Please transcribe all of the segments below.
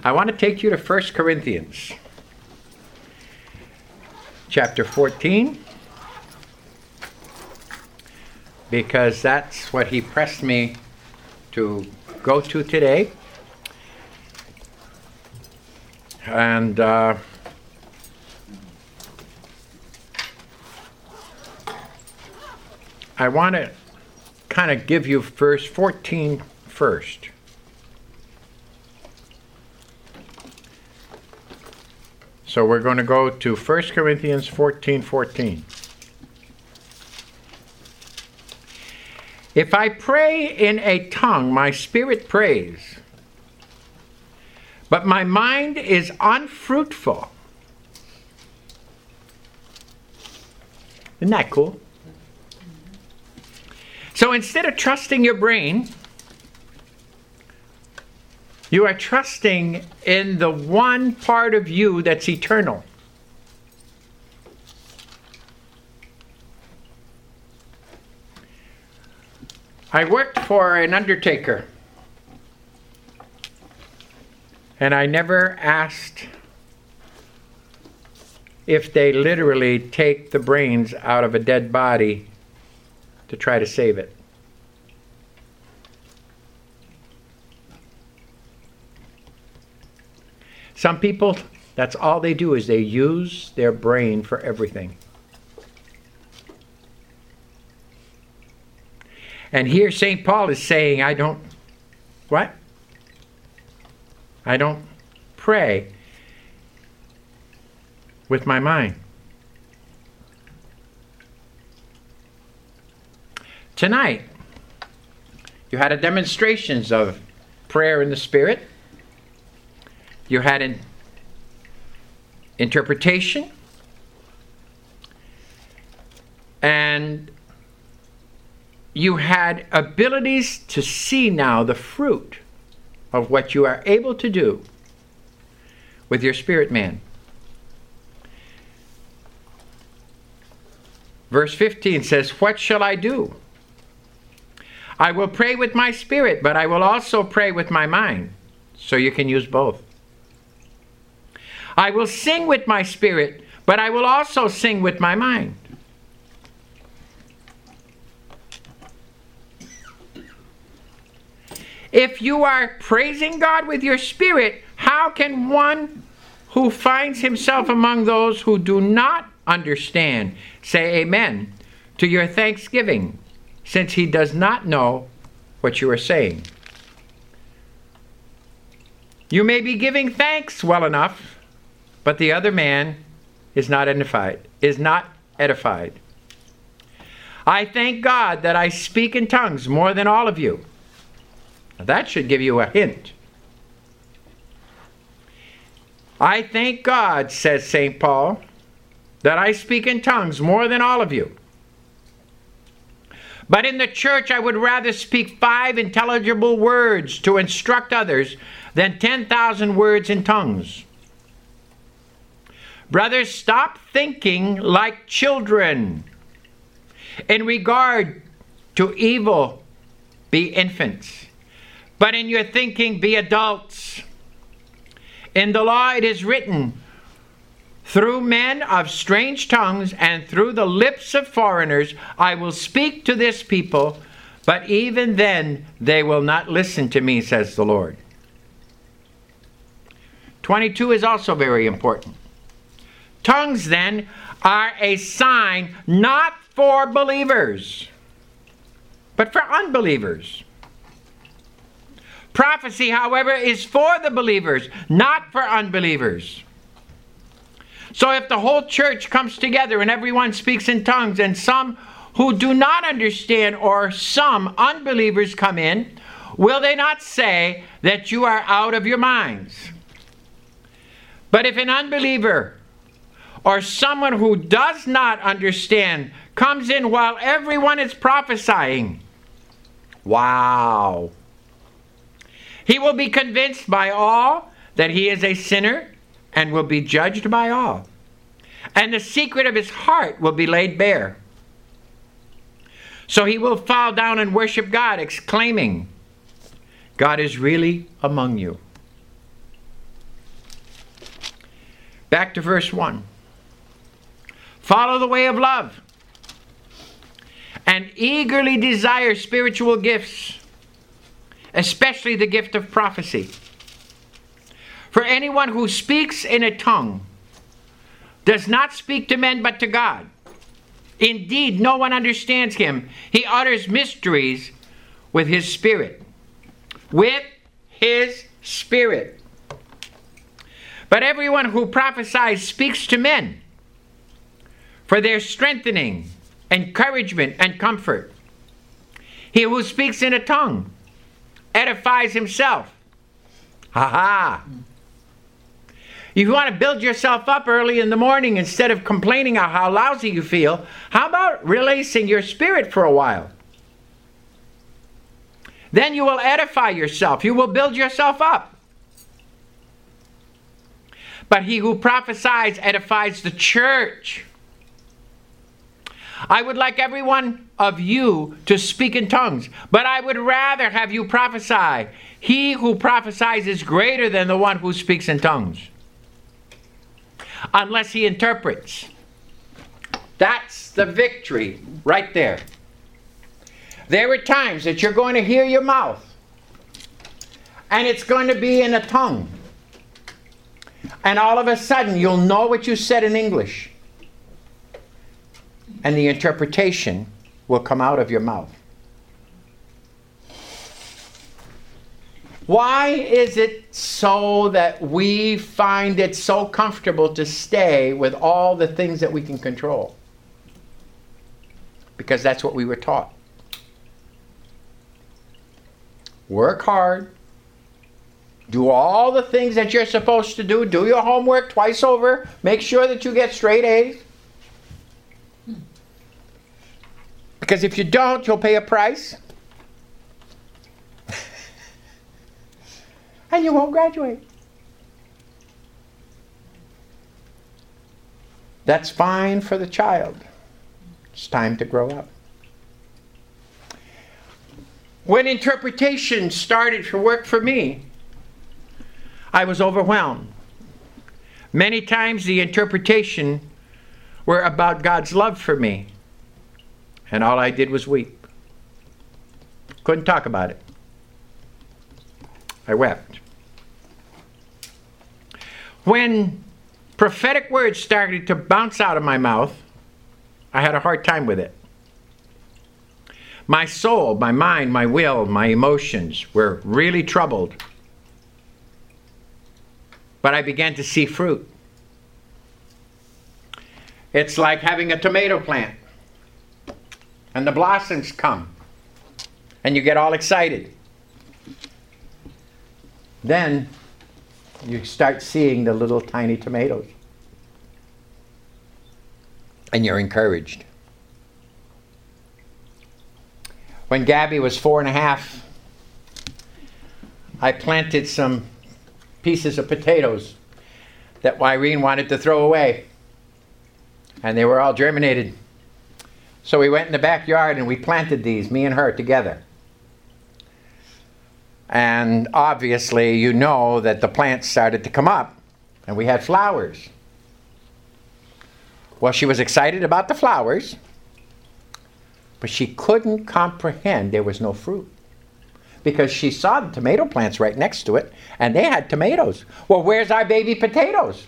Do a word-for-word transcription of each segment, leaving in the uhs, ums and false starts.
I want to take you to First Corinthians chapter fourteen, because that's what he pressed me to go to today. And uh, I want to kind of give you verse fourteen first. So we're going to go to First Corinthians fourteen fourteen. If I pray in a tongue, my spirit prays, but my mind is unfruitful. Isn't that cool? So instead of trusting your brain, you are trusting in the one part of you that's eternal. I worked for an undertaker, and I never asked if they literally take the brains out of a dead body to try to save it. Some people, that's all they do, is they use their brain for everything. And here Saint Paul is saying, I don't, what? I don't pray with my mind. Tonight, you had a demonstrations of prayer in the Spirit. You had an interpretation. And you had abilities to see now the fruit of what you are able to do with your spirit man. Verse fifteen says, what shall I do? I will pray with my spirit, but I will also pray with my mind. So you can use both. I will sing with my spirit, but I will also sing with my mind. If you are praising God with your spirit, how can one who finds himself among those who do not understand say amen to your thanksgiving, since he does not know what you are saying? You may be giving thanks well enough, but the other man is not edified, is not edified. I thank God that I speak in tongues more than all of you. Now that should give you a hint. I thank God, says Saint Paul, that I speak in tongues more than all of you. But in the church I would rather speak five intelligible words to instruct others than ten thousand words in tongues. Brothers, stop thinking like children. In regard to evil, be infants. But in your thinking, be adults. In the law it is written, through men of strange tongues and through the lips of foreigners, I will speak to this people, but even then they will not listen to me, says the Lord. twenty-two is also very important. Tongues, then, are a sign not for believers, but for unbelievers. Prophecy, however, is for the believers, not for unbelievers. So if the whole church comes together and everyone speaks in tongues, and some who do not understand or some unbelievers come in, will they not say that you are out of your minds? But if an unbeliever or someone who does not understand comes in while everyone is prophesying, wow! He will be convinced by all that he is a sinner and will be judged by all. And the secret of his heart will be laid bare. So he will fall down and worship God, exclaiming, God is really among you. Back to verse one. Follow the way of love and eagerly desire spiritual gifts, especially the gift of prophecy. For anyone who speaks in a tongue does not speak to men but to God. Indeed, no one understands him. He utters mysteries with his spirit. With his spirit. But everyone who prophesies speaks to men for their strengthening, encouragement, and comfort. He who speaks in a tongue edifies himself. Ha ha! If you want to build yourself up early in the morning instead of complaining of how lousy you feel, how about releasing your spirit for a while? Then you will edify yourself. You will build yourself up. But he who prophesies edifies the church. I would like every one of you to speak in tongues, but I would rather have you prophesy. He who prophesies is greater than the one who speaks in tongues, unless he interprets. That's the victory right there. There are times that you're going to hear your mouth, and it's going to be in a tongue. And all of a sudden, you'll know what you said in English. And the interpretation will come out of your mouth. Why is it so that we find it so comfortable to stay with all the things that we can control? Because that's what we were taught. Work hard. Do all the things that you're supposed to do. Do your homework twice over. Make sure that you get straight A's. Because if you don't, you'll pay a price. And you won't graduate. That's fine for the child. It's time to grow up. When interpretation started to work for me, I was overwhelmed. Many times the interpretation were about God's love for me. And all I did was weep. Couldn't talk about it. I wept. When prophetic words started to bounce out of my mouth, I had a hard time with it. My soul, my mind, my will, my emotions were really troubled. But I began to see fruit. It's like having a tomato plant. And the blossoms come. And you get all excited. Then you start seeing the little tiny tomatoes. And you're encouraged. When Gabby was four and a half, I planted some pieces of potatoes that Irene wanted to throw away. And they were all germinated. So we went in the backyard and we planted these, me and her together. And obviously you know that the plants started to come up and we had flowers. Well, she was excited about the flowers, but she couldn't comprehend there was no fruit. Because she saw the tomato plants right next to it and they had tomatoes. Well, where's our baby potatoes?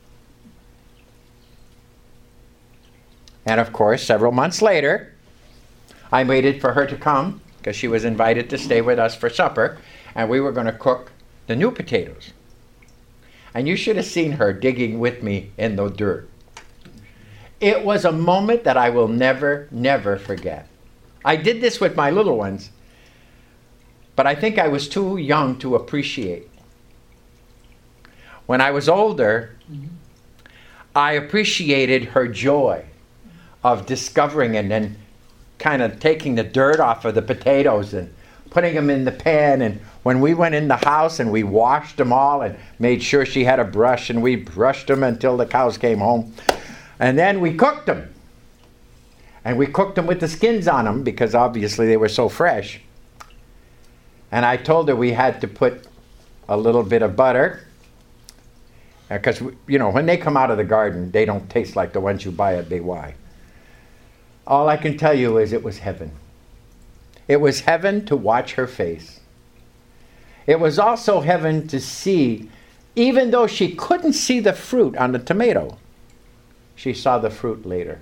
And of course, several months later, I waited for her to come because she was invited to stay with us for supper, and we were going to cook the new potatoes. And you should have seen her digging with me in the dirt. It was a moment that I will never, never forget. I did this with my little ones, but I think I was too young to appreciate. When I was older, mm-hmm. I appreciated her joy of discovering and then kind of taking the dirt off of the potatoes and putting them in the pan. And when we went in the house and we washed them all and made sure she had a brush and we brushed them until the cows came home. And then we cooked them. And we cooked them with the skins on them because obviously they were so fresh. And I told her we had to put a little bit of butter Because, you know, when they come out of the garden, they don't taste like the ones you buy at B Y. All I can tell you is it was heaven. It was heaven to watch her face. It was also heaven to see, even though she couldn't see the fruit on the tomato, she saw the fruit later.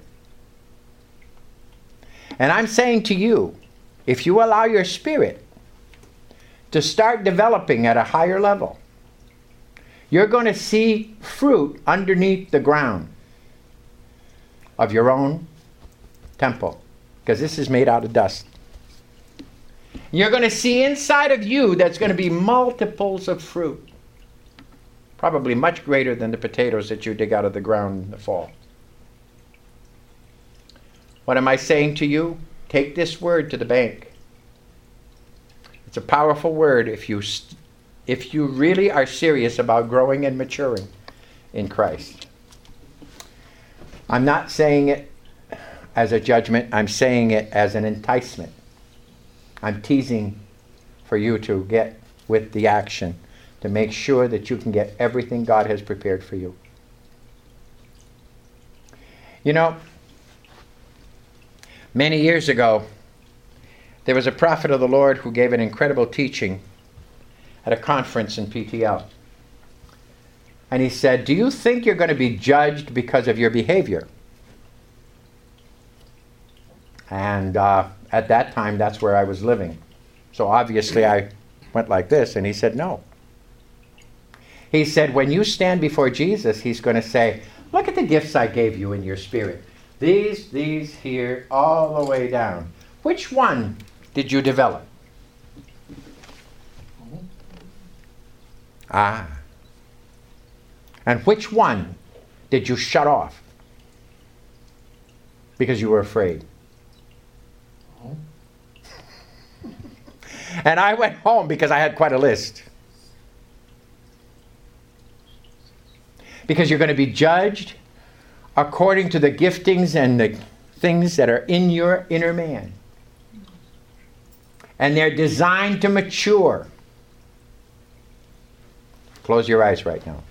And I'm saying to you, if you allow your spirit to start developing at a higher level, you're going to see fruit underneath the ground of your own temple, because this is made out of dust. You're going to see inside of you that's going to be multiples of fruit, probably much greater than the potatoes that you dig out of the ground in the fall. What am I saying to you? Take this word to the bank. It's a powerful word if you st- if you really are serious about growing and maturing in Christ. I'm not saying it as a judgment. I'm saying it as an enticement. I'm teasing for you to get with the action to make sure that you can get everything God has prepared for you. You know, many years ago, there was a prophet of the Lord who gave an incredible teaching at a conference in P T L. And he said, do you think you're going to be judged because of your behavior? And uh, at that time, that's where I was living. So obviously I went like this, and he said, no. He said, when you stand before Jesus, he's going to say, look at the gifts I gave you in your spirit. These, these here, all the way down. Which one did you develop? Ah. And which one did you shut off? Because you were afraid. And I went home because I had quite a list. Because you're going to be judged according to the giftings and the things that are in your inner man. And they're designed to mature. Close your eyes right now.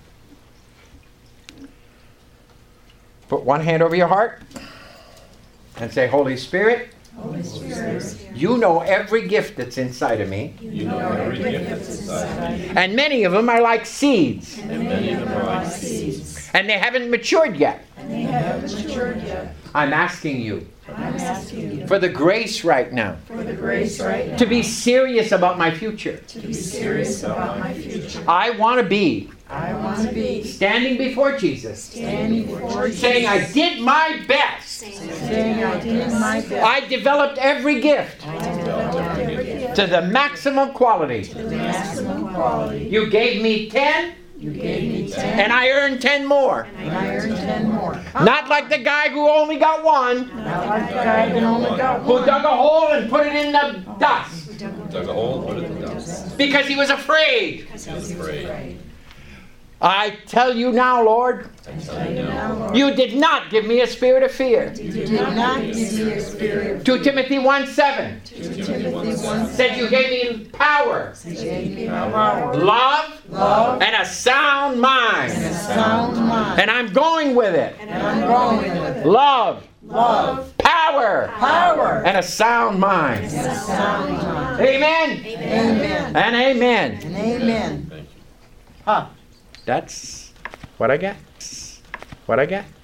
Put one hand over your heart and say, Holy Spirit, Holy Spirit, you know every gift that's inside of me. you know every gift that's inside of me. And many of them are like seeds. And many of them are like seeds. And they haven't matured yet. And they haven't matured yet. I'm asking you I'm asking you for the grace right now for the grace right now to be serious about my future. to be serious about my future. I want to be I want to be standing before Jesus, standing before you, saying I did my best. saying I did my best. I developed every gift I developed every gift to the maximum quality. to the maximum quality. You gave me ten, You gave me ten, and I earned ten more. and I earned ten more. Not like the guy who only got one, Not like the guy that only got who one. dug a hole and put it in the dust Dug a hole, put it in the dust. because he was afraid. Because he was afraid. I tell you now, Lord, I tell you now, Lord, you did not give me a spirit of fear. you did not give me a spirit of two Timothy one seven two Timothy one said you gave me power, You gave me power, love, love, and a sound and a mind. sound mind. And I'm going with it. And I'm going with it. Love, Love, power, power, and a sound mind. and a sound mind. Amen Amen. and amen. And amen. Huh. That's what I got. What I got.